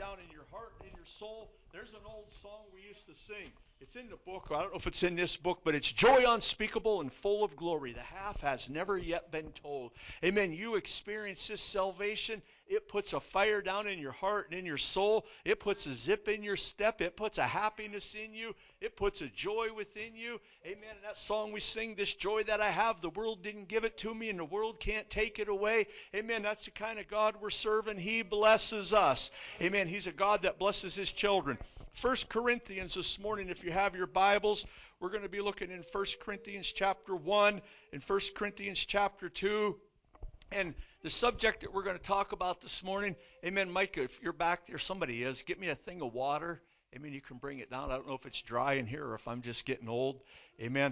down in your heart and in your soul. There's an old song we used to sing. It's in the book. I don't know if it's in this book, but it's joy unspeakable and full of glory. The half has never yet been told. Amen. You experience this salvation. It puts a fire down in your heart and in your soul. It puts a zip in your step. It puts a happiness in you. It puts a joy within you. Amen. And that song we sing, this joy that I have, the world didn't give it to me and the world can't take it away. Amen. That's the kind of God we're serving. He blesses us. Amen. He's a God that blesses his children. 1 Corinthians this morning, if you have your Bibles, we're going to be looking in 1 Corinthians chapter 1 and 1 Corinthians chapter 2. And the subject that we're going to talk about this morning, amen, Micah, if you're back there, somebody is, get me a thing of water. Amen, you can bring it down. I don't know if it's dry in here or if I'm just getting old. Amen.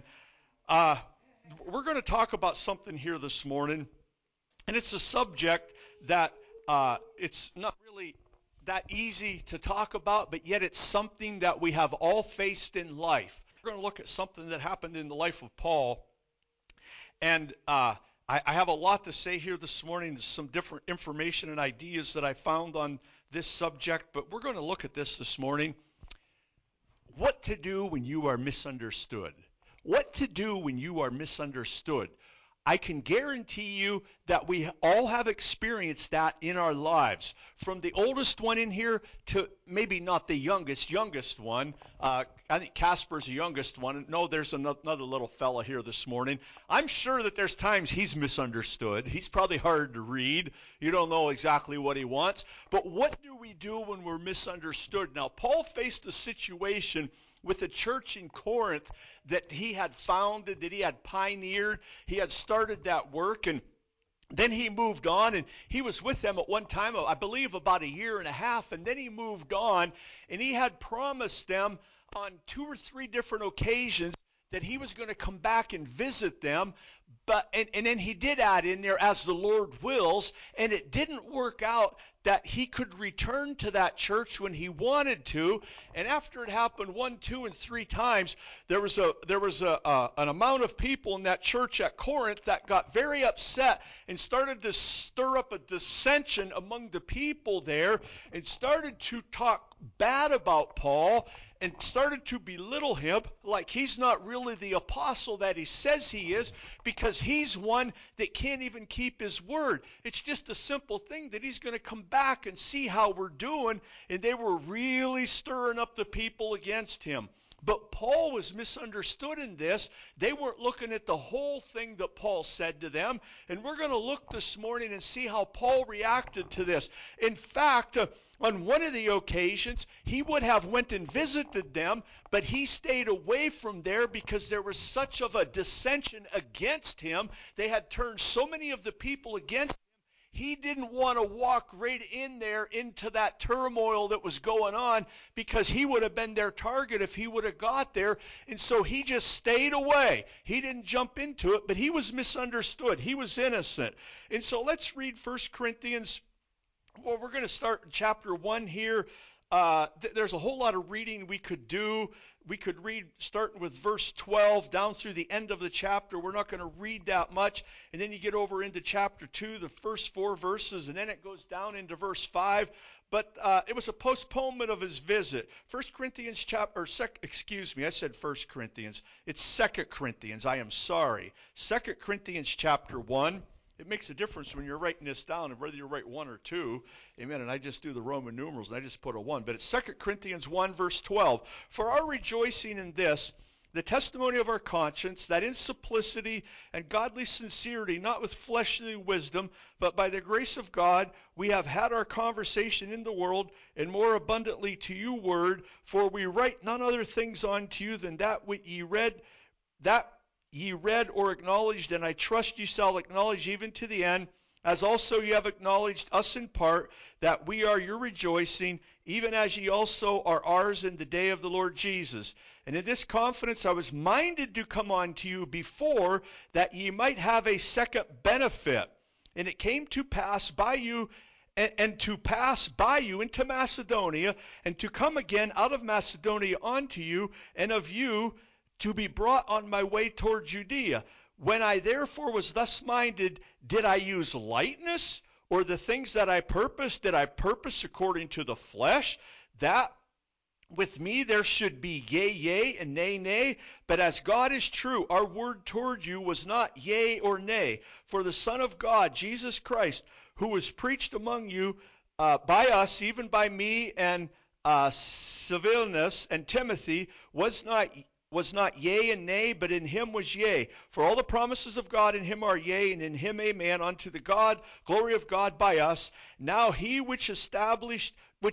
We're going to talk about something here this morning, and it's a subject that it's not really that easy to talk about, but yet it's something that we have all faced in life. We're going to look at something that happened in the life of Paul, and I have a lot to say here this morning. There's some different information and ideas that I found on this subject, but we're going to look at this morning. What to do when you are misunderstood. What to do when you are misunderstood. I can guarantee you that we all have experienced that in our lives. From the oldest one in here to maybe not the youngest one. I think Casper's the youngest one. No, there's another little fella here this morning. I'm sure that there's times he's misunderstood. He's probably hard to read. You don't know exactly what he wants. But what do we do when we're misunderstood? Now, Paul faced a situation with a church in Corinth that he had founded, that he had pioneered. He had started that work, and then he moved on, and he was with them at one time, I believe about a year and a half, and then he moved on, and he had promised them on 2 or 3 different occasions that he was going to come back and visit them. But and then he did add in there, as the Lord wills, and it didn't work out that he could return to that church when he wanted to. And after it happened 1, 2, and 3 times, there was an amount of people in that church at Corinth that got very upset and started to stir up a dissension among the people there, and started to talk bad about Paul and started to belittle him like he's not really the apostle that he says he is, because he's one that can't even keep his word. It's just a simple thing that he's going to come back and see how we're doing, and they were really stirring up the people against him. But Paul was misunderstood in this. They weren't looking at the whole thing that Paul said to them. And we're going to look this morning and see how Paul reacted to this. In fact, on one of the occasions, he would have went and visited them, but he stayed away from there because there was such of a dissension against him. They had turned so many of the people against him. He didn't want to walk right in there into that turmoil that was going on, because he would have been their target if he would have got there. And so he just stayed away. He didn't jump into it, but he was misunderstood. He was innocent. And so let's read 1 Corinthians. Well, we're going to start in chapter 1 here. There's a whole lot of reading we could do. We could read starting with verse 12 down through the end of the chapter. We're not going to read that much. And then you get over into chapter 2, the first 4 verses, and then it goes down into verse 5. But it was a postponement of his visit. 1 Corinthians chapter, I said 1 Corinthians. It's 2 Corinthians. I am sorry. 2 Corinthians chapter 1. It makes a difference when you're writing this down, and whether you write 1 or 2. Amen. And I just do the Roman numerals, and I just put a 1. But it's 2 Corinthians 1, verse 12. For our rejoicing in this, the testimony of our conscience, that in simplicity and godly sincerity, not with fleshly wisdom, but by the grace of God, we have had our conversation in the world, and more abundantly to you word. For we write none other things unto you than that which ye read or acknowledged, and I trust ye shall acknowledge even to the end, as also ye have acknowledged us in part, that we are your rejoicing, even as ye also are ours in the day of the Lord Jesus. And in this confidence I was minded to come unto you before, that ye might have a second benefit. And it came to pass by you, and to pass by you into Macedonia, and to come again out of Macedonia unto you, and of you to be brought on my way toward Judea. When I therefore was thus minded, did I use lightness, Or the things that I purpose, did I purpose according to the flesh? That with me there should be yea, yea, and nay, nay. But as God is true, our word toward you was not yea or nay. For the Son of God, Jesus Christ, who was preached among you by us, even by me and Silvanus and Timothy, was not yea and nay, but in him was yea. For all the promises of God in him are yea, and in him amen, unto the glory of God by us. Now he which establisheth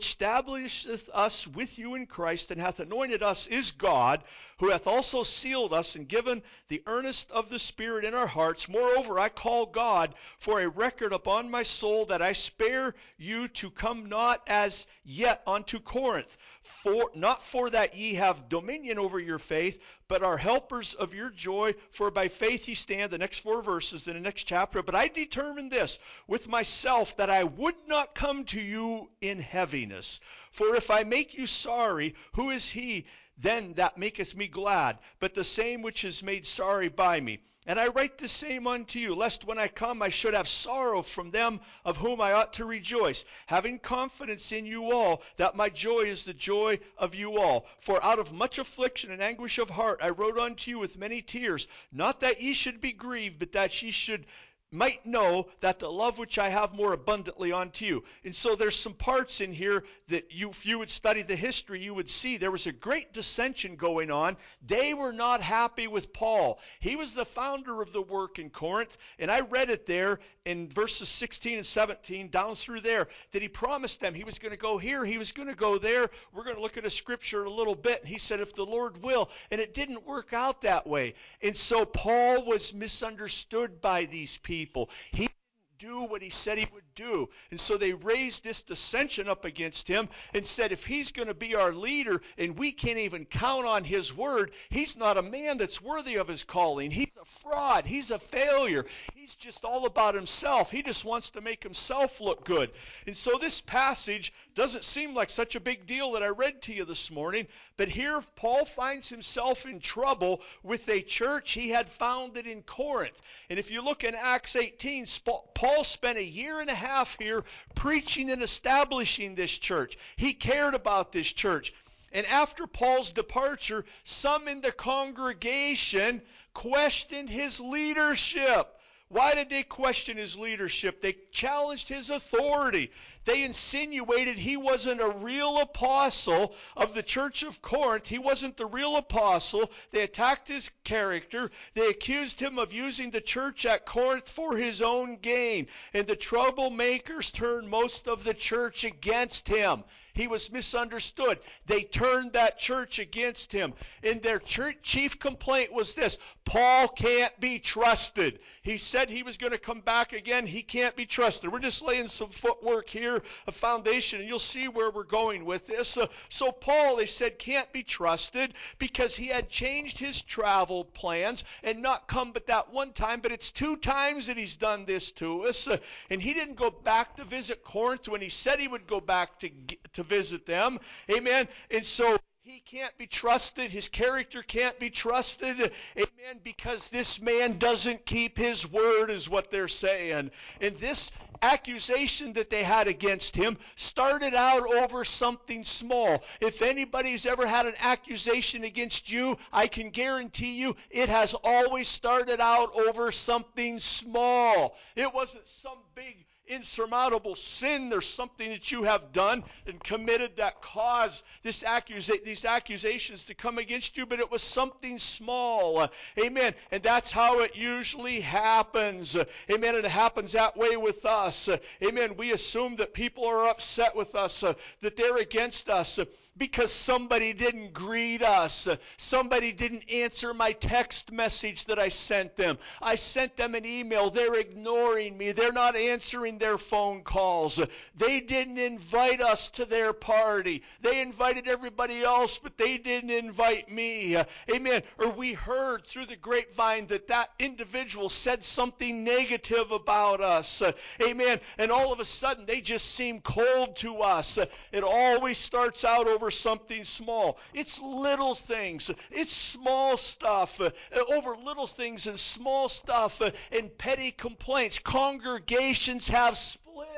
us with you in Christ, and hath anointed us, is God, who hath also sealed us, and given the earnest of the Spirit in our hearts. Moreover, I call God for a record upon my soul, that I spare you to come not as yet unto Corinth, not for that ye have dominion over your faith, but are helpers of your joy, for by faith ye stand. The next 4 verses in the next chapter. But I determined this with myself, that I would not come to you in heaviness. For if I make you sorry, who is he then that maketh me glad, but the same which is made sorry by me? And I write the same unto you, lest when I come I should have sorrow from them of whom I ought to rejoice, having confidence in you all, that my joy is the joy of you all. For out of much affliction and anguish of heart I wrote unto you with many tears, not that ye should be grieved, but that ye might know that the love which I have more abundantly unto you. And so there's some parts in here that if you would study the history, you would see there was a great dissension going on. They were not happy with Paul. He was the founder of the work in Corinth, and I read it there in verses 16 and 17 down through there, that he promised them he was going to go here, he was going to go there. We're going to look at a scripture in a little bit, and he said, if the Lord will, and it didn't work out that way. And so Paul was misunderstood by these people. He didn't do what he said he would do. And so they raised this dissension up against him and said, if he's going to be our leader and we can't even count on his word, he's not a man that's worthy of his calling. He's a fraud. He's a failure. He's just all about himself. He just wants to make himself look good. And so this passage doesn't seem like such a big deal that I read to you this morning, but here Paul finds himself in trouble with a church he had founded in Corinth. And if you look in Acts 18, Paul spent a year and a half here preaching and establishing this church. He cared about this church. And after Paul's departure, some in the congregation questioned his leadership. Why did they question his leadership? They challenged his authority. They insinuated he wasn't a real apostle of the church of Corinth. He wasn't the real apostle. They attacked his character. They accused him of using the church at Corinth for his own gain. And the troublemakers turned most of the church against him. He was misunderstood. They turned that church against him. And their chief complaint was this: Paul can't be trusted. He said he was going to come back again. He can't be trusted. We're just laying some footwork here, a foundation, and you'll see where we're going with this. So Paul, they said, can't be trusted because he had changed his travel plans and not come but that one time, but it's 2 times that he's done this to us. And he didn't go back to visit Corinth when he said he would go back to visit them. Amen. And so he can't be trusted. His character can't be trusted. Amen. Because this man doesn't keep his word, is what they're saying. And this accusation that they had against him started out over something small. If anybody's ever had an accusation against you, I can guarantee you it has always started out over something small. It wasn't some big insurmountable sin. There's something that you have done and committed that caused these accusations to come against you, but it was something small. Amen. And that's how it usually happens. Amen. And it happens that way with us. Amen. We assume that people are upset with us, that they're against us, because somebody didn't greet us. Somebody didn't answer my text message that I sent them. I sent them an email. They're ignoring me. They're not answering their phone calls. They didn't invite us to their party. They invited everybody else, but they didn't invite me. Amen. Or we heard through the grapevine that individual said something negative about us. Amen. And all of a sudden, they just seem cold to us. It always starts out over something small. It's little things. It's small stuff. Over little things and small stuff and petty complaints. Congregations have split.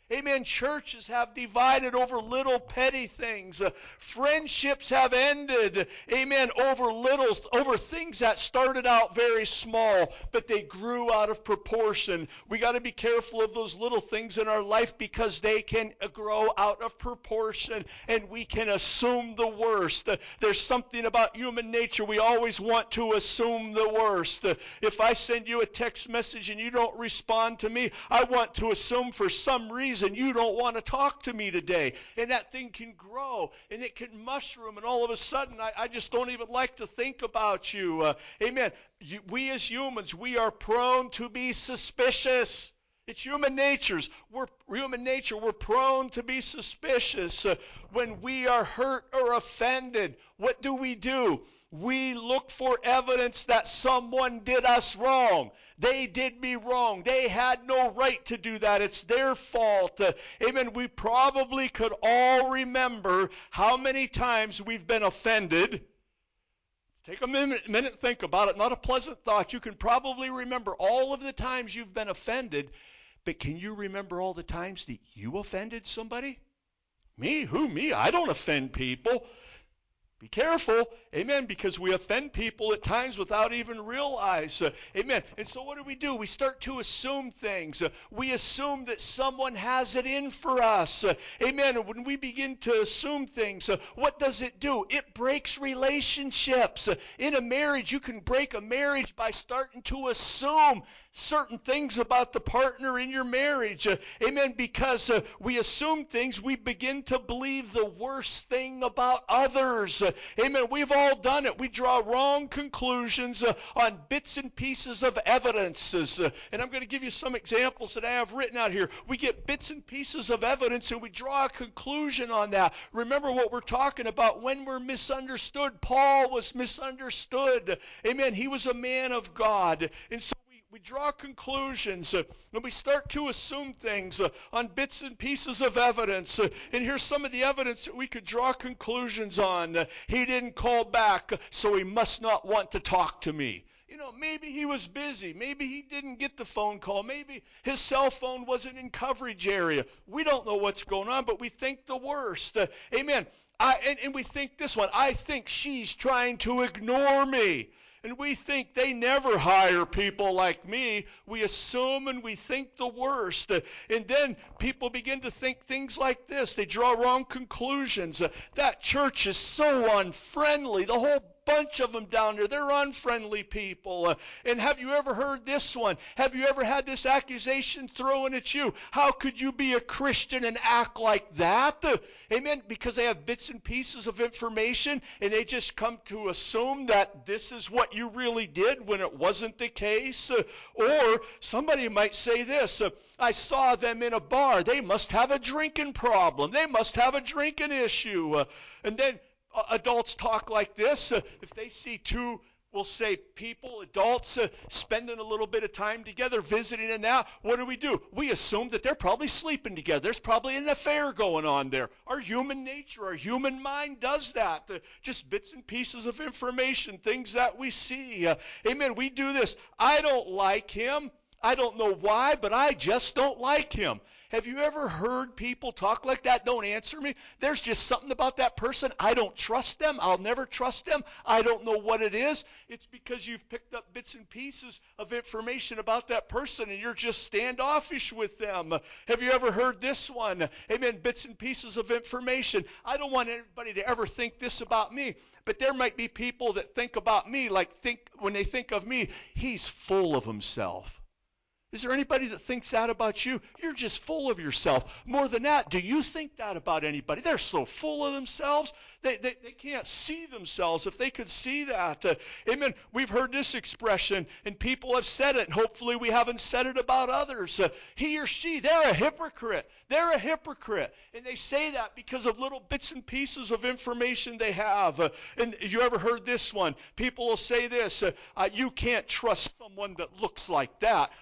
Amen. Churches have divided over little petty things. Friendships have ended. Amen. Over things that started out very small, but they grew out of proportion. We got to be careful of those little things in our life because they can grow out of proportion and we can assume the worst. There's something about human nature. We always want to assume the worst. If I send you a text message and you don't respond to me, I want to assume for some reason you don't want to talk to me today. And that thing can grow and it can mushroom, and all of a sudden I just don't even like to think about you. Amen. We as humans, we are prone to be suspicious. It's human nature. We're prone to be suspicious. When we are hurt or offended, what do? We look for evidence that someone did us wrong. They did me wrong. They had no right to do that. It's their fault. Amen. We probably could all remember how many times we've been offended. Take a minute and think about it. Not a pleasant thought. You can probably remember all of the times you've been offended, but can you remember all the times that you offended somebody? Me? Who? Me? I don't offend people. Be careful, amen, because we offend people at times without even realize, amen. And so what do? We start to assume things. We assume that someone has it in for us, amen. And when we begin to assume things, what does it do? It breaks relationships. In a marriage, you can break a marriage by starting to assume certain things about the partner in your marriage, amen. Because we assume things, we begin to believe the worst thing about others. Amen. We've all done it. We draw wrong conclusions on bits and pieces of evidences. And I'm going to give you some examples that I have written out here. We get bits and pieces of evidence and we draw a conclusion on that. Remember what we're talking about when we're misunderstood. Paul was misunderstood. Amen. He was a man of God. And so we draw conclusions and we start to assume things on bits and pieces of evidence. And here's some of the evidence that we could draw conclusions on. He didn't call back, so he must not want to talk to me. Maybe he was busy. Maybe he didn't get the phone call. Maybe his cell phone wasn't in coverage area. We don't know what's going on, but we think the worst. Amen. And we think this one. I think she's trying to ignore me. And we think they never hire people like me. We assume and we think the worst. And then people begin to think things like this. They draw wrong conclusions. That church is so unfriendly. The whole bunch of them down there, they're unfriendly people. And have you ever heard this one? Have you ever had this accusation thrown at you? How could you be a Christian and act like that? Amen. Because they have bits and pieces of information and they just come to assume that this is what you really did when it wasn't the case. Or somebody might say this, I saw them in a bar. They must have a drinking problem. They must have a drinking issue. And then adults talk like this. If they see two, we'll say adults spending a little bit of time together, visiting, and now what do? We assume that they're probably sleeping together. There's probably an affair going on there. Our human nature, our human mind does that. Just bits and pieces of information, things that we see. Amen. We do this. I don't like him. I don't know why, but I just don't like him. Have you ever heard people talk like that? Don't answer me. There's just something about that person. I don't trust them. I'll never trust them. I don't know what it is. It's because you've picked up bits and pieces of information about that person and you're just standoffish with them. Have you ever heard this one? Amen. Bits and pieces of information. I don't want anybody to ever think this about me. But there might be people that think about me when they think of me, he's full of himself. Is there anybody that thinks that about you? You're just full of yourself. More than that, do you think that about anybody? They're so full of themselves, they can't see themselves. If they could see that. Amen. We've heard this expression, and people have said it, and hopefully we haven't said it about others. He or she, they're a hypocrite. They're a hypocrite. And they say that because of little bits and pieces of information they have. And you ever heard this one? People will say this, you can't trust someone that looks like that. Well, it looks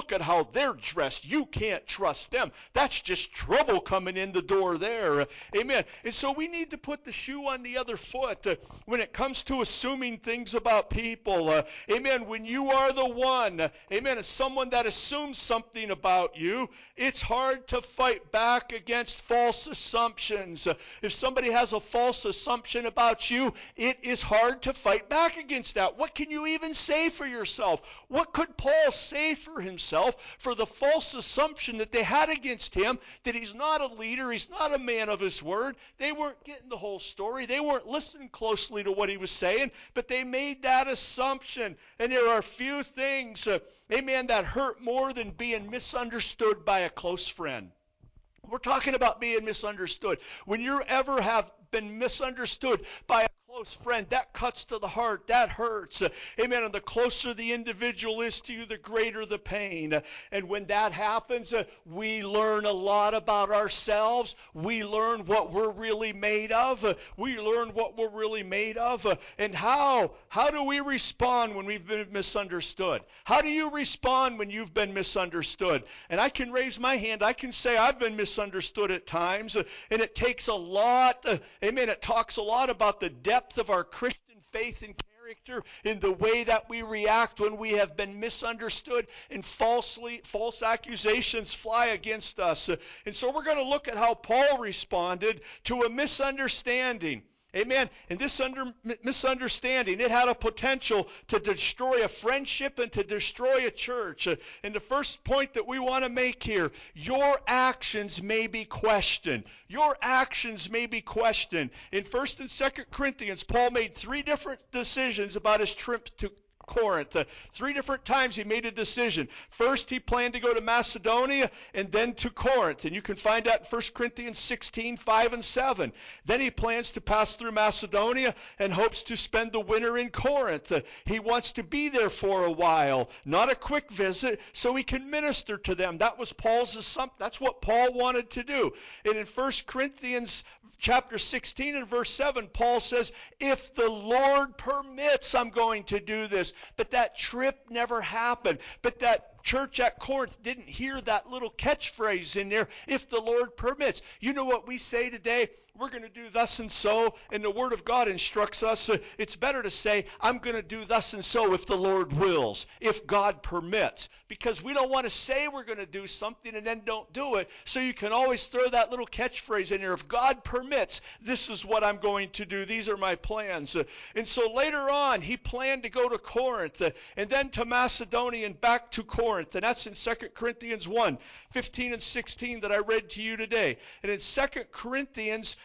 look at how they're dressed. You can't trust them. That's just trouble coming in the door there. Amen. And so we need to put the shoe on the other foot when it comes to assuming things about people. Amen. When you are the one, amen, as someone that assumes something about you, it's hard to fight back against false assumptions. If somebody has a false assumption about you, it is hard to fight back against that. What can you even say for yourself? What could Paul say for himself for the false assumption that they had against him, that he's not a leader, he's not a man of his word? They weren't getting the whole story. They weren't listening closely to what he was saying, but they made that assumption. And there are few things, amen, that hurt more than being misunderstood by a close friend. We're talking about being misunderstood. When you ever have been misunderstood by a close friend, that cuts to the heart, that hurts. Amen. And the closer the individual is to you, the greater the pain. And when that happens, we learn a lot about ourselves. We learn what we're really made of. We learn what we're really made of. And how do we respond when we've been misunderstood? How do you respond when you've been misunderstood? And I can raise my hand. I can say I've been misunderstood at times. And it takes a lot. Amen. It talks a lot about the depth of our Christian faith and character in the way that we react when we have been misunderstood and false accusations fly against us. And so we're going to look at how Paul responded to a misunderstanding. Amen. And this misunderstanding, it had a potential to destroy a friendship and to destroy a church. And the first point that we want to make here, your actions may be questioned. Your actions may be questioned. In 1st and 2nd Corinthians, Paul made 3 different decisions about his trip to Corinth. 3 different times he made a decision. First, he planned to go to Macedonia and then to Corinth. And you can find that in 1 Corinthians 16, 5 and 7. Then he plans to pass through Macedonia and hopes to spend the winter in Corinth. He wants to be there for a while, not a quick visit, so he can minister to them. That was Paul's assumption. That's what Paul wanted to do. And in 1 Corinthians chapter 16 and verse 7, Paul says, if the Lord permits, I'm going to do this. But that trip never happened. But that church at Corinth didn't hear that little catchphrase in there, if the Lord permits. You know what we say today? We're going to do thus and so, and the Word of God instructs us. It's better to say, I'm going to do thus and so if the Lord wills, if God permits. Because we don't want to say we're going to do something and then don't do it. So you can always throw that little catchphrase in there. If God permits, this is what I'm going to do. These are my plans. And so later on, he planned to go to Corinth and then to Macedonia and back to Corinth. And that's in 2 Corinthians 1, 15 and 16 that I read to you today. And in 2 Corinthians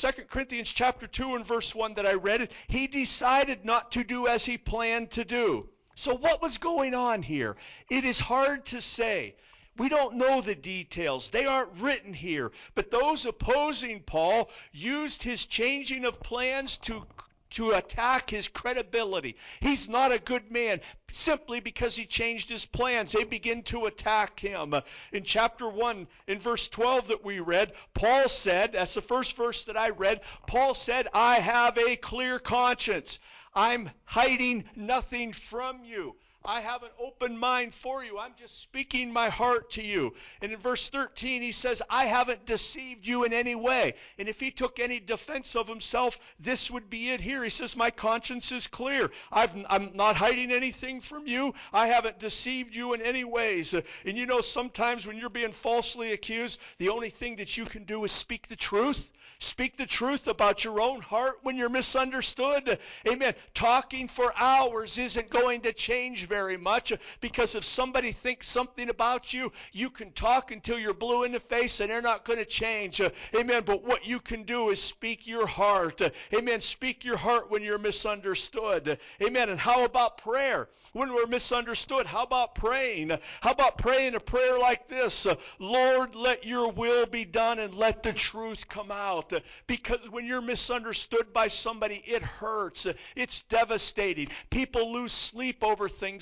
chapter 2 and verse 1 that I read, he decided not to do as he planned to do. So what was going on here? It is hard to say. We don't know the details. They aren't written here. But those opposing Paul used his changing of plans to attack his credibility. He's not a good man simply because he changed his plans. They begin to attack him. In chapter 1, in verse 12 that we read, Paul said, that's the first verse that I read, Paul said, I have a clear conscience. I'm hiding nothing from you. I have an open mind for you. I'm just speaking my heart to you. And in verse 13, he says, I haven't deceived you in any way. And if he took any defense of himself, this would be it here. He says, my conscience is clear. I'm not hiding anything from you. I haven't deceived you in any ways. And you know, sometimes when you're being falsely accused, the only thing that you can do is speak the truth. Speak the truth about your own heart when you're misunderstood. Amen. Talking for hours isn't going to change very much, because if somebody thinks something about you, you can talk until you're blue in the face and they're not going to change. Amen. But what you can do is speak your heart. Amen. Speak your heart when you're misunderstood. Amen. And how about prayer? When we're misunderstood, how about praying? How about praying a prayer like this? Lord, let your will be done and let the truth come out. Because when you're misunderstood by somebody, it hurts. It's devastating. People lose sleep over things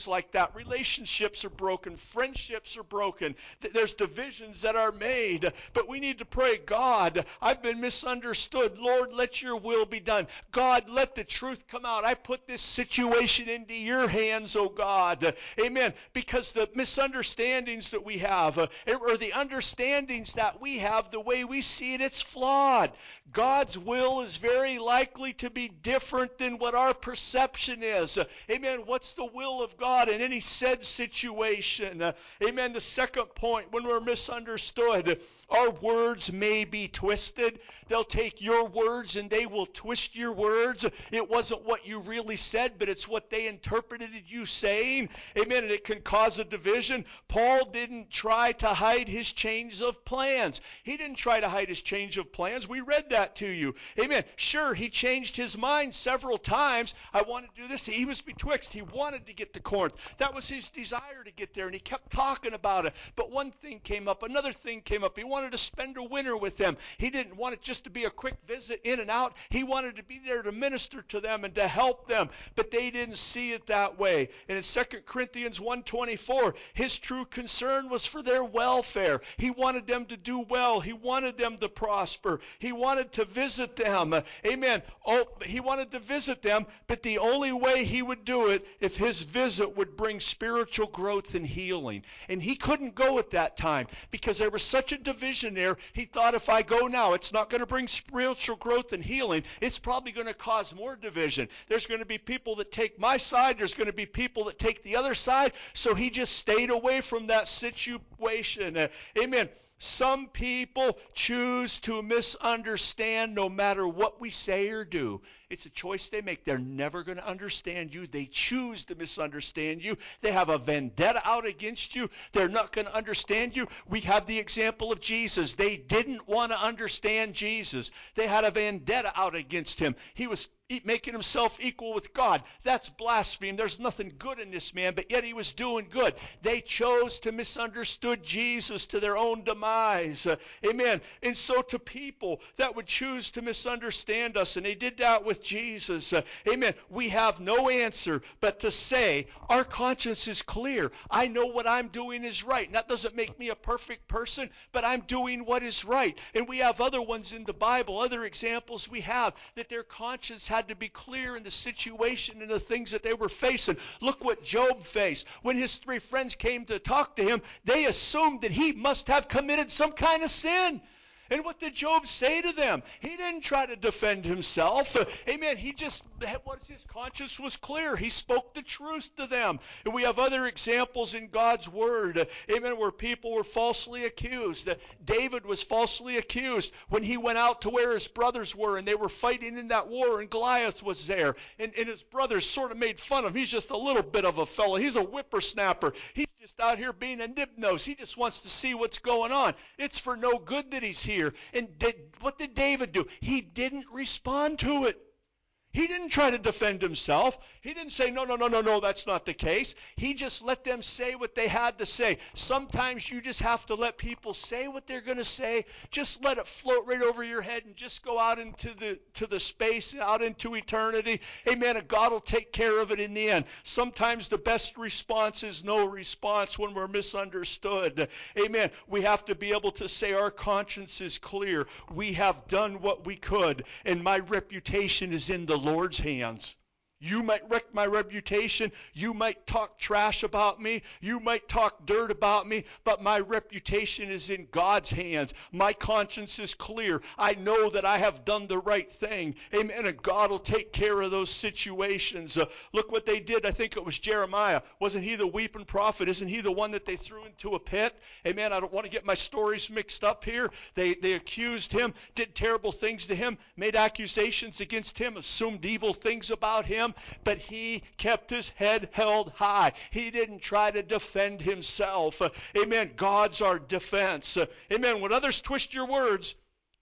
things like that. Relationships are broken. Friendships are broken. There's divisions that are made. But we need to pray, God, I've been misunderstood. Lord, let your will be done. God, let the truth come out. I put this situation into your hands, oh God. Amen. Because the misunderstandings that we have, or the understandings that we have, the way we see it, it's flawed. God's will is very likely to be different than what our perception is. Amen. What's the will of God in any said situation? Amen. The second point, when we're misunderstood, our words may be twisted. They'll take your words and they will twist your words. It wasn't what you really said, but it's what they interpreted you saying. Amen. And it can cause a division. Paul didn't try to hide his change of plans. He didn't try to hide his change of plans. We read that to you. Amen. Sure, he changed his mind several times. I want to do this. He was betwixt. He wanted to get to Corinth. That was his desire to get there, and he kept talking about it. But one thing came up. Another thing came up. He wanted to spend a winter with them. He didn't want it just to be a quick visit in and out. He wanted to be there to minister to them and to help them. But they didn't see it that way. And in 2 Corinthians 1:24, his true concern was for their welfare. He wanted them to do well. He wanted them to prosper. He wanted to visit them. Amen. Oh, he wanted to visit them, but the only way he would do it if his visit would bring spiritual growth and healing. And he couldn't go at that time because there was such a division there. He thought, if I go now, it's not going to bring spiritual growth and healing. It's probably going to cause more division. There's going to be people that take my side. There's going to be people that take the other side. So he just stayed away from that situation. Amen. Some people choose to misunderstand no matter what we say or do. It's a choice they make. They're never going to understand you. They choose to misunderstand you. They have a vendetta out against you. They're not going to understand you. We have the example of Jesus. They didn't want to understand Jesus. They had a vendetta out against him. He was making himself equal with God. That's blasphemy. There's nothing good in this man, but yet he was doing good. They chose to misunderstood Jesus to their own demise. Amen. And so to people that would choose to misunderstand us, and they did that with Jesus, amen, we have no answer but to say our conscience is clear. I know what I'm doing is right. And that doesn't make me a perfect person, but I'm doing what is right. And we have other ones in the Bible, other examples we have, that their conscience had to be clear in the situation and the things that they were facing. Look what Job faced. When his three friends came to talk to him, they assumed that he must have committed some kind of sin. And what did Job say to them? He didn't try to defend himself. Amen. He just, his conscience was clear. He spoke the truth to them. And we have other examples in God's Word, amen, where people were falsely accused. David was falsely accused when he went out to where his brothers were, and they were fighting in that war, and Goliath was there. And his brothers sort of made fun of him. He's just a little bit of a fellow. He's a whippersnapper. He's just out here being a nib-nose. He just wants to see what's going on. It's for no good that he's here. And what did David do? He didn't respond to it. He didn't try to defend himself. He didn't say, no, that's not the case. He just let them say what they had to say. Sometimes you just have to let people say what they're going to say. Just let it float right over your head and just go out into the space, out into eternity. Amen. And God will take care of it in the end. Sometimes the best response is no response when we're misunderstood. Amen. We have to be able to say our conscience is clear. We have done what we could, and my reputation is in the Lord's hands. You might wreck my reputation. You might talk trash about me. You might talk dirt about me. But my reputation is in God's hands. My conscience is clear. I know that I have done the right thing. Amen. And God will take care of those situations. Look what they did. I think it was Jeremiah. Wasn't he the weeping prophet? Isn't he the one that they threw into a pit? Amen. I don't want to get my stories mixed up here. They accused him, did terrible things to him, made accusations against him, assumed evil things about him. But he kept his head held high. He didn't try to defend himself. Amen. God's our defense. Amen. When others twist your words,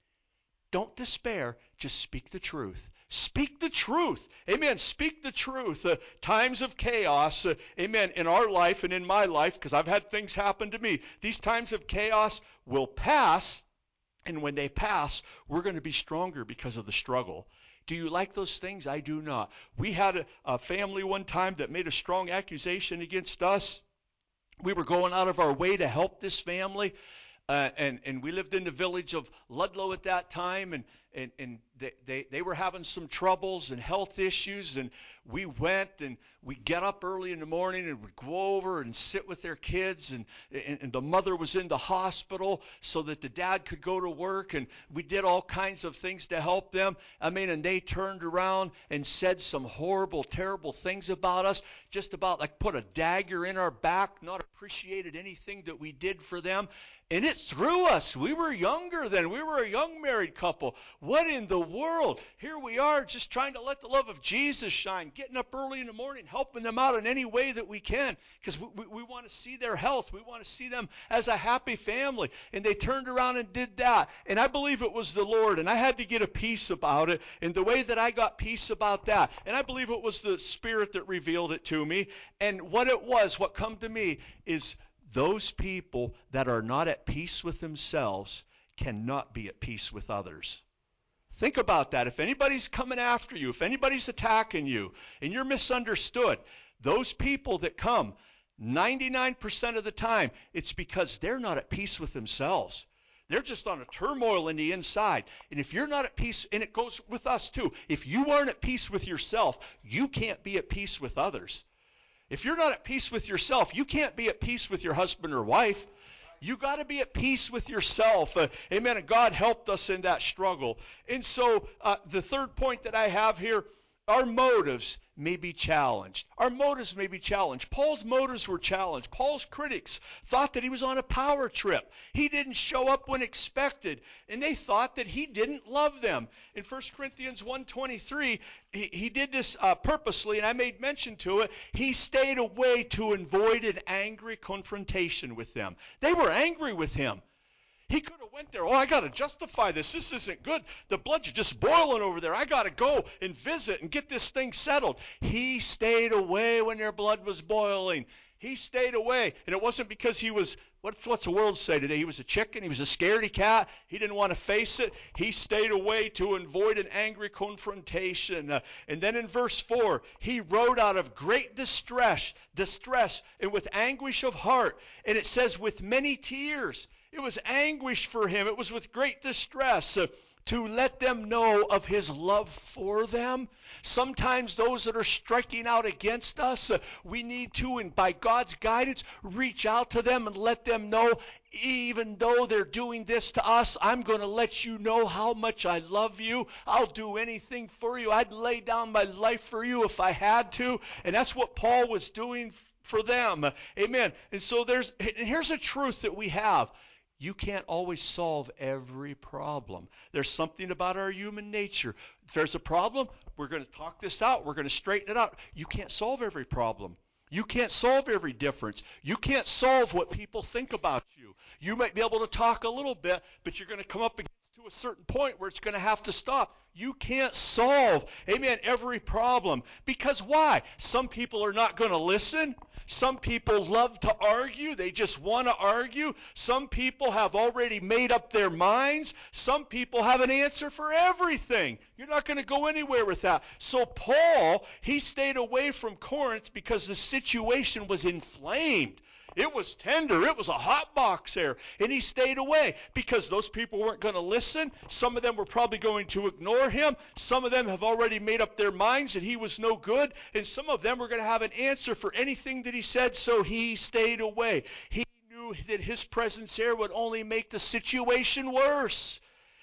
don't despair. Just speak the truth. Speak the truth. Amen. Speak the truth. Times of chaos, amen, in our life and in my life, because I've had things happen to me. These times of chaos will pass. And when they pass, we're going to be stronger because of the struggle. Do you like those things? I do not. We had a family one time that made a strong accusation against us. We were going out of our way to help this family. And we lived in the village of Ludlow at that time, and they were having some troubles and health issues, and we went and we get up early in the morning and we'd go over and sit with their kids, and the mother was in the hospital so that the dad could go to work, and we did all kinds of things to help them. I mean, and they turned around and said some horrible, terrible things about us, just about like put a dagger in our back, not appreciated anything that we did for them. And it threw us. We were younger then. We were a young married couple. What in the world? Here we are just trying to let the love of Jesus shine, getting up early in the morning, helping them out in any way that we can, because we want to see their health. We want to see them as a happy family. And they turned around and did that. And I believe it was the Lord. And I had to get a peace about it. And the way that I got peace about that, and I believe it was the Spirit that revealed it to me. And what it was, what come to me is, those people that are not at peace with themselves cannot be at peace with others. Think about that. If anybody's coming after you, if anybody's attacking you, and you're misunderstood, those people that come, 99% of the time, it's because they're not at peace with themselves. They're just on a turmoil in the inside. And if you're not at peace, and it goes with us too, if you aren't at peace with yourself, you can't be at peace with others. If you're not at peace with yourself, you can't be at peace with your husband or wife. You got to be at peace with yourself. Amen. And God helped us in that struggle. And so the third point that I have here, our motives may be challenged. Our motives may be challenged. Paul's motives were challenged. Paul's critics thought that he was on a power trip. He didn't show up when expected, and they thought that he didn't love them. In 1 Corinthians 1:23, he did this purposely, and I made mention to it. He stayed away to avoid an angry confrontation with them. They were angry with him. He could have went there. Oh, I got to justify this. This isn't good. The blood's just boiling over there. I got to go and visit and get this thing settled. He stayed away when their blood was boiling. He stayed away. And it wasn't because he was, what's the world say today? He was a chicken. He was a scaredy cat. He didn't want to face it. He stayed away to avoid an angry confrontation. And then in verse 4, he wrote out of great distress, and with anguish of heart. And it says with many tears. It was anguish for him. It was with great distress to let them know of his love for them. Sometimes those that are striking out against us, we need to, and by God's guidance, reach out to them and let them know, even though they're doing this to us, I'm going to let you know how much I love you. I'll do anything for you. I'd lay down my life for you if I had to. And that's what Paul was doing for them. Amen. And so here's a truth that we have. You can't always solve every problem. There's something about our human nature. If there's a problem, we're going to talk this out. We're going to straighten it out. You can't solve every problem. You can't solve every difference. You can't solve what people think about you. You might be able to talk a little bit, but you're going to come up against to a certain point where it's going to have to stop. You can't solve, amen, every problem. Because why? Some people are not going to listen. Some people love to argue. They just want to argue. Some people have already made up their minds. Some people have an answer for everything. You're not going to go anywhere with that. So Paul, he stayed away from Corinth because the situation was inflamed. It was tender. It was a hot box there. And he stayed away because those people weren't going to listen. Some of them were probably going to ignore him. Some of them have already made up their minds that he was no good. And some of them were going to have an answer for anything that he said, so he stayed away. He knew that his presence here would only make the situation worse.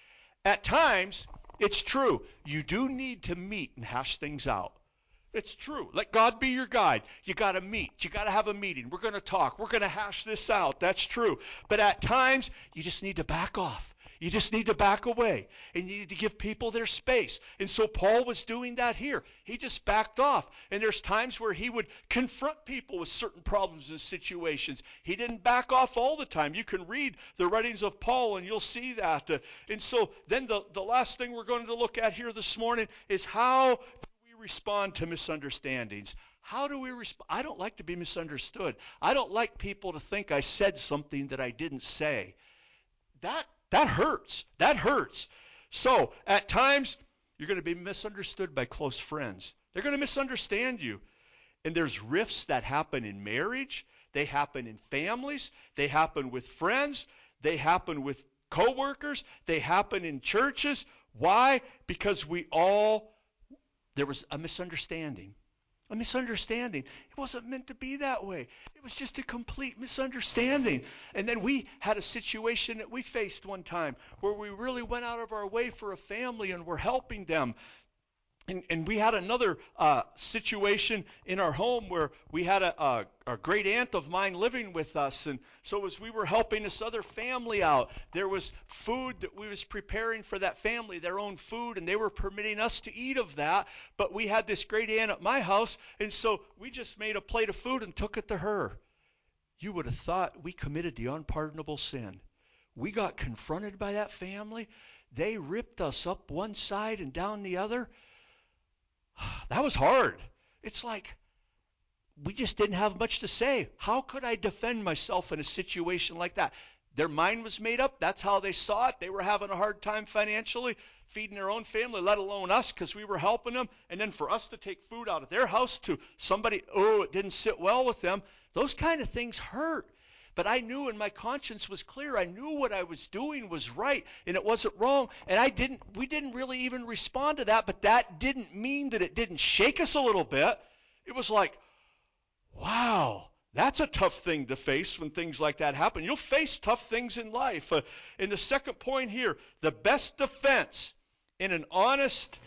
At times, it's true. You do need to meet and hash things out. It's true. Let God be your guide. You got to meet. You got to have a meeting. We're going to talk. We're going to hash this out. That's true. But at times, you just need to back off. You just need to back away. And you need to give people their space. And so Paul was doing that here. He just backed off. And there's times where he would confront people with certain problems and situations. He didn't back off all the time. You can read the writings of Paul and you'll see that. And so then the last thing we're going to look at here this morning is how respond to misunderstandings. How do we respond? I don't like to be misunderstood. I don't like people to think I said something that I didn't say. That That hurts. That hurts. So at times, you're going to be misunderstood by close friends. They're going to misunderstand you. And there's rifts that happen in marriage. They happen in families. They happen with friends. They happen with coworkers. They happen in churches. Why? Because there was a misunderstanding. A misunderstanding. It wasn't meant to be that way. It was just a complete misunderstanding. And then we had a situation that we faced one time where we really went out of our way for a family and were helping them. And we had another situation in our home where we had a great aunt of mine living with us. And so as we were helping this other family out, there was food that we was preparing for that family, their own food, and they were permitting us to eat of that. But we had this great aunt at my house, and so we just made a plate of food and took it to her. You would have thought we committed the unpardonable sin. We got confronted by that family. They ripped us up one side and down the other. That was hard. It's like we just didn't have much to say. How could I defend myself in a situation like that? Their mind was made up. That's how they saw it. They were having a hard time financially feeding their own family, let alone us, because we were helping them. And then for us to take food out of their house to somebody, it didn't sit well with them. Those kind of things hurt. But I knew, and my conscience was clear. I knew what I was doing was right and it wasn't wrong. And we didn't really even respond to that, but that didn't mean that it didn't shake us a little bit. It was like, wow, that's a tough thing to face when things like that happen. You'll face tough things in life. And the second point here, the best defense is an honest,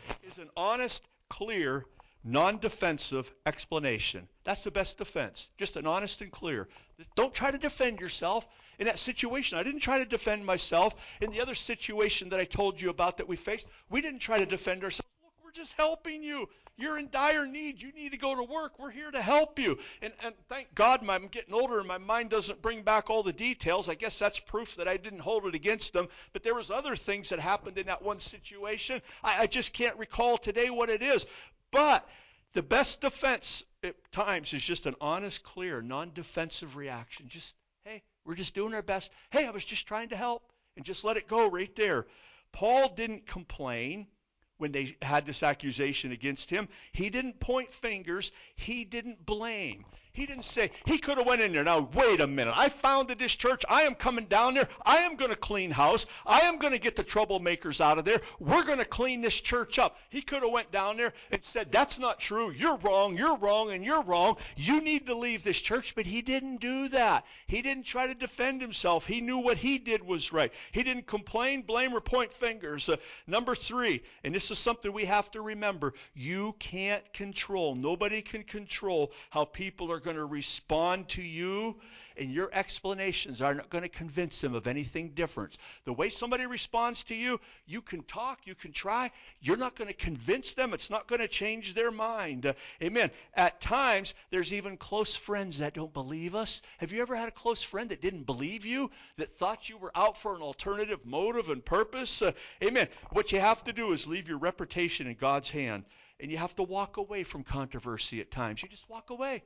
clear, non-defensive explanation. That's the best defense. Just an honest and clear. Don't try to defend yourself in that situation. I didn't try to defend myself. In the other situation that I told you about that we faced, we didn't try to defend ourselves. Look, we're just helping you. You're in dire need. You need to go to work. We're here to help you. And thank God I'm getting older and my mind doesn't bring back all the details. I guess that's proof that I didn't hold it against them. But there was other things that happened in that one situation. I just can't recall today what it is. But the best defense at times is just an honest, clear, non-defensive reaction. Just, hey, we're just doing our best. Hey, I was just trying to help. And just let it go right there. Paul didn't complain when they had this accusation against him. He didn't point fingers. He didn't blame. He didn't say, he could have went in there. Now, wait a minute. I founded this church. I am coming down there. I am going to clean house. I am going to get the troublemakers out of there. We're going to clean this church up. He could have went down there and said, that's not true. You're wrong, and you're wrong. You need to leave this church. But he didn't do that. He didn't try to defend himself. He knew what he did was right. He didn't complain, blame, or point fingers. Number 3, and this is something we have to remember, you can't control, nobody can control how people are going to respond to you, and your explanations are not going to convince them of anything different. The way somebody responds to you, you can talk, you can try. You're not going to convince them. It's not going to change their mind. Amen. At times, there's even close friends that don't believe us. Have you ever had a close friend that didn't believe you, that thought you were out for an alternative motive and purpose? Amen. What you have to do is leave your reputation in God's hand, and you have to walk away from controversy at times. You just walk away.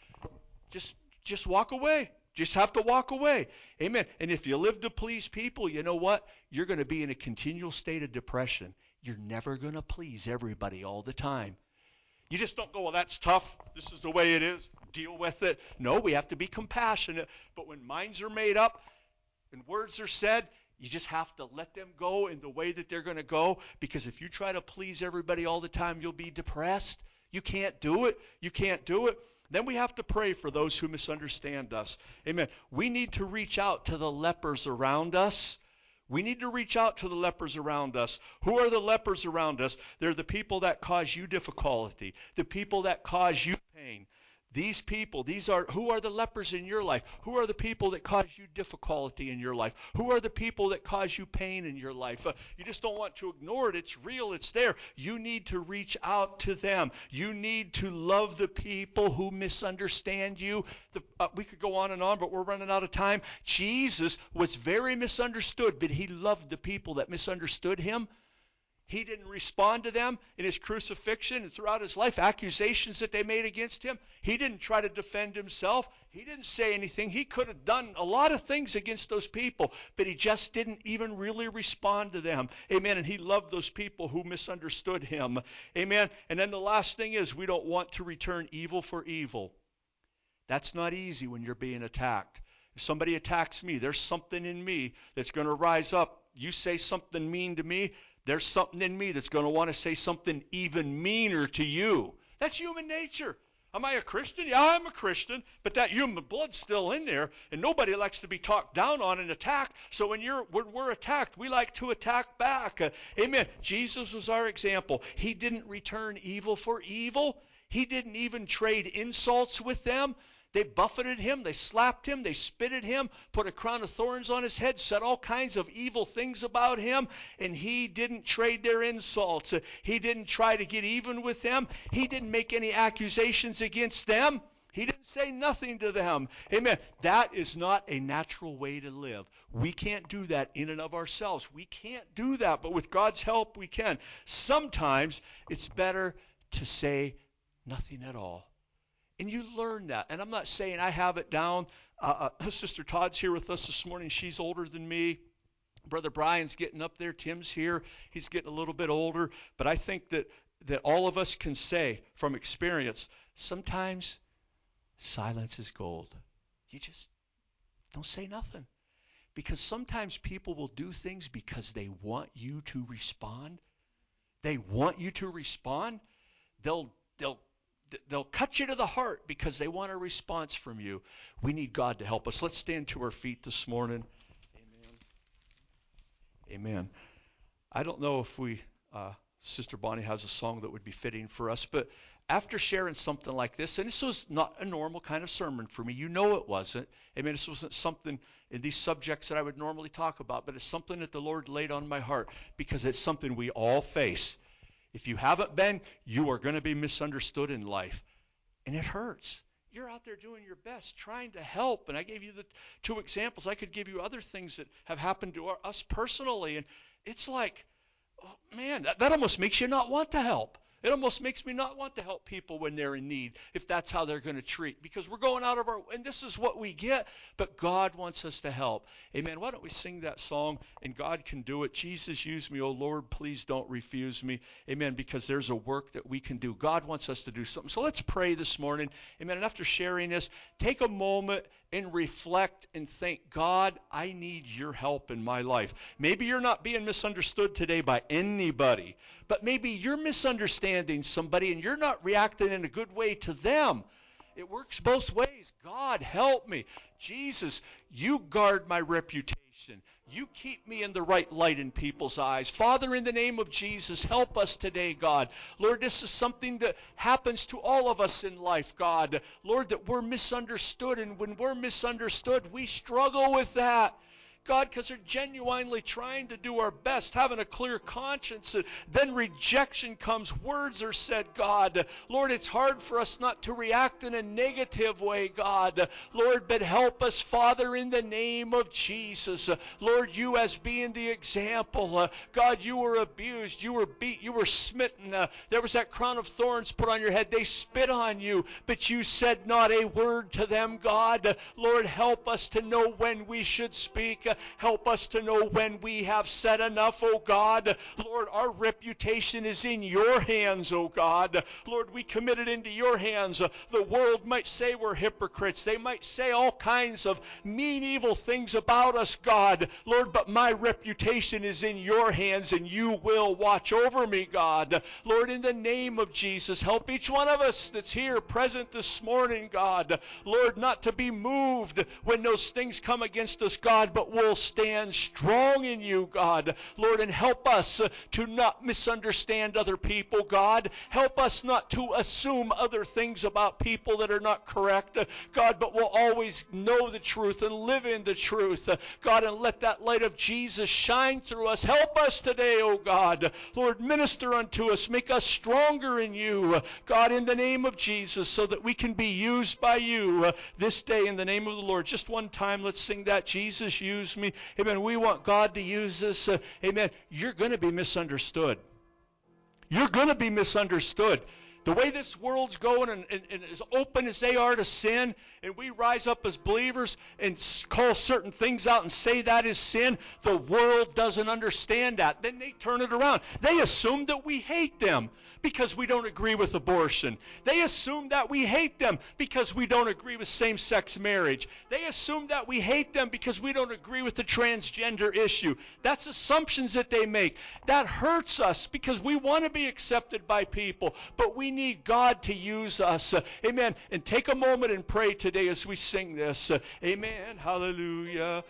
Just walk away. Just have to walk away. Amen. And if you live to please people, you know what? You're going to be in a continual state of depression. You're never going to please everybody all the time. You just don't go, well, that's tough. This is the way it is. Deal with it. No, we have to be compassionate. But when minds are made up and words are said, you just have to let them go in the way that they're going to go. Because if you try to please everybody all the time, you'll be depressed. You can't do it. You can't do it. Then we have to pray for those who misunderstand us. Amen. We need to reach out to the lepers around us. We need to reach out to the lepers around us. Who are the lepers around us? They're the people that cause you difficulty, the people that cause you pain. These people, who are the lepers in your life? Who are the people that cause you difficulty in your life? Who are the people that cause you pain in your life? You just don't want to ignore it. It's real. It's there. You need to reach out to them. You need to love the people who misunderstand you. We could go on, but we're running out of time. Jesus was very misunderstood, but he loved the people that misunderstood him. He didn't respond to them in his crucifixion and throughout his life, accusations that they made against him. He didn't try to defend himself. He didn't say anything. He could have done a lot of things against those people, but he just didn't even really respond to them. Amen. And he loved those people who misunderstood him. Amen. And then the last thing is, we don't want to return evil for evil. That's not easy when you're being attacked. If somebody attacks me, there's something in me that's going to rise up. You say something mean to me, there's something in me that's going to want to say something even meaner to you. That's human nature. Am I a Christian? Yeah, I'm a Christian, but that human blood's still in there, and nobody likes to be talked down on and attacked. So when we're attacked, we like to attack back. Amen. Jesus was our example. He didn't return evil for evil. He didn't even trade insults with them. They buffeted him, they slapped him, they spit at him, put a crown of thorns on his head, said all kinds of evil things about him, and he didn't trade their insults. He didn't try to get even with them. He didn't make any accusations against them. He didn't say nothing to them. Amen. That is not a natural way to live. We can't do that in and of ourselves. We can't do that, but with God's help, we can. Sometimes it's better to say nothing at all. And you learn that. And I'm not saying I have it down. Sister Todd's here with us this morning. She's older than me. Brother Brian's getting up there. Tim's here. He's getting a little bit older. But I think that all of us can say from experience, sometimes silence is gold. You just don't say nothing. Because sometimes people will do things because they want you to respond. They want you to respond. They'll cut you to the heart because they want a response from you. We need God to help us. Let's stand to our feet this morning. Amen. Amen. I don't know if Sister Bonnie has a song that would be fitting for us, but after sharing something like this, and this was not a normal kind of sermon for me. You know it wasn't. Amen. This wasn't something in these subjects that I would normally talk about, but it's something that the Lord laid on my heart because it's something we all face. If you haven't been, you are going to be misunderstood in life. And it hurts. You're out there doing your best, trying to help. And I gave you the 2 examples. I could give you other things that have happened to us personally. And it's like, oh, man, that almost makes you not want to help. It almost makes me not want to help people when they're in need, if that's how they're going to treat. Because we're going out of our, and this is what we get, but God wants us to help. Amen. Why don't we sing that song, and God can do it. Jesus, use me, oh Lord, please don't refuse me. Amen, because there's a work that we can do. God wants us to do something. So let's pray this morning. Amen. And after sharing this, take a moment and reflect and think, God, I need your help in my life. Maybe you're not being misunderstood today by anybody, but maybe you're misunderstanding somebody and you're not reacting in a good way to them. It works both ways. God, help me. Jesus, you guard my reputation. You keep me in the right light in people's eyes. Father, in the name of Jesus, help us today, God. Lord, this is something that happens to all of us in life, God. Lord, that we're misunderstood, and when we're misunderstood, we struggle with that. God, because they're genuinely trying to do our best, having a clear conscience, and then rejection comes, words are said, God. Lord, it's hard for us not to react in a negative way, God. Lord, but help us, Father, in the name of Jesus. Lord, you as being the example. God, you were abused, you were beat, you were smitten. There was that crown of thorns put on your head. They spit on you, but you said not a word to them, God. Lord, help us to know when we should speak. Help us to know when we have said enough, oh God. Lord, our reputation is in your hands, oh God. Lord, we commit it into your hands. The world might say we're hypocrites. They might say all kinds of mean, evil things about us, God. Lord, but my reputation is in your hands, and you will watch over me, God. Lord, in the name of Jesus, help each one of us that's here present this morning, God. Lord, not to be moved when those things come against us, God, but we'll stand strong in you, God. Lord, and help us to not misunderstand other people, God. Help us not to assume other things about people that are not correct, God, but we'll always know the truth and live in the truth, God, and let that light of Jesus shine through us. Help us today, oh God. Lord, minister unto us. Make us stronger in you, God, in the name of Jesus, so that we can be used by you this day in the name of the Lord. Just one time, let's sing that. Jesus, use me. Amen. We want God to use us. Amen. You're going to be misunderstood. You're going to be misunderstood. The way this world's going and as open as they are to sin, and we rise up as believers and call certain things out and say that is sin, the world doesn't understand that. Then they turn it around. They assume that we hate them because we don't agree with abortion. They assume that we hate them because we don't agree with same-sex marriage. They assume that we hate them because we don't agree with the transgender issue. That's assumptions that they make. That hurts us because we want to be accepted by people, but we need God to use us. Amen. And take a moment and pray today as we sing this. Amen. Hallelujah.